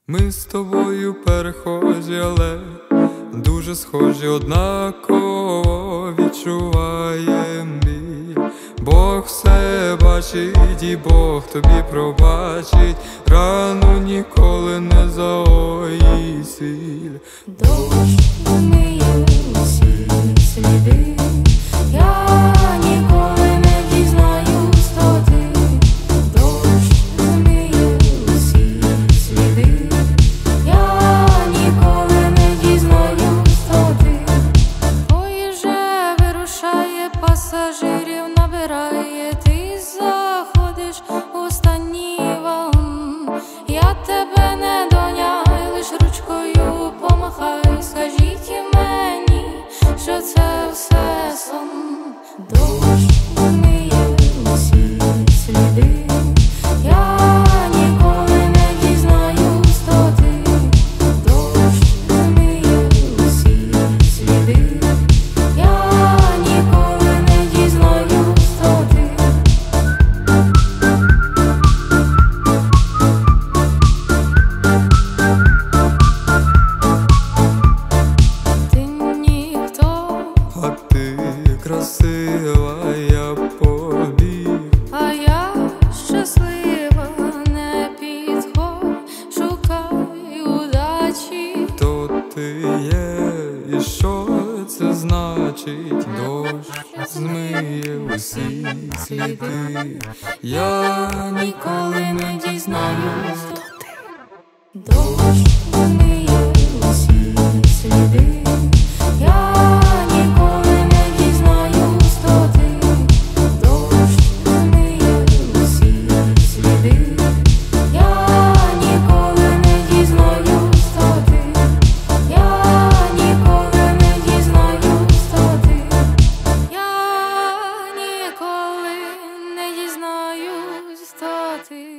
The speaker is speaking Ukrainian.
Ми з тобою перехожі, але дуже схожі, однаково відчуваєм біль. Бог все бачить і Бог тобі пробачить, рану ніколи не загоїть сіль. Дощ вмиє усі сліди, я ніколи не дізнаюсь, хто ти. Дощ вмиє усі сліди, я ніколи не дізнаюсь, хто ти. Ой, вже вирушає, пасажирів набирає, ти заходиш у останній вагон. Я тебе не доняю, лиш ручкою помахай, скажіть мені, що це все сон. Дощ вмиє усі сліди, я ніколи не дізнаюсь, хто ти. Дощ вмиє усі сліди, я ніколи не дізнаюсь, хто ти. Ти ніхто, А ти красива, я побіг. а я щаслива, не підходь, шукай удачі. Хто ти є і що це значить? Дощ змиє усі сліди, я ніколи не дізнаюсь, хто ти. Дощ вмиє усі сліди, я ніколи не дізнаюсь, хто ти. Дощ вмиє усі сліди, я ніколи не дізнаюсь, хто ти. Я ніколи не дізнаюсь, хто ти. Я ніколи не дізнаюсь, хто ти.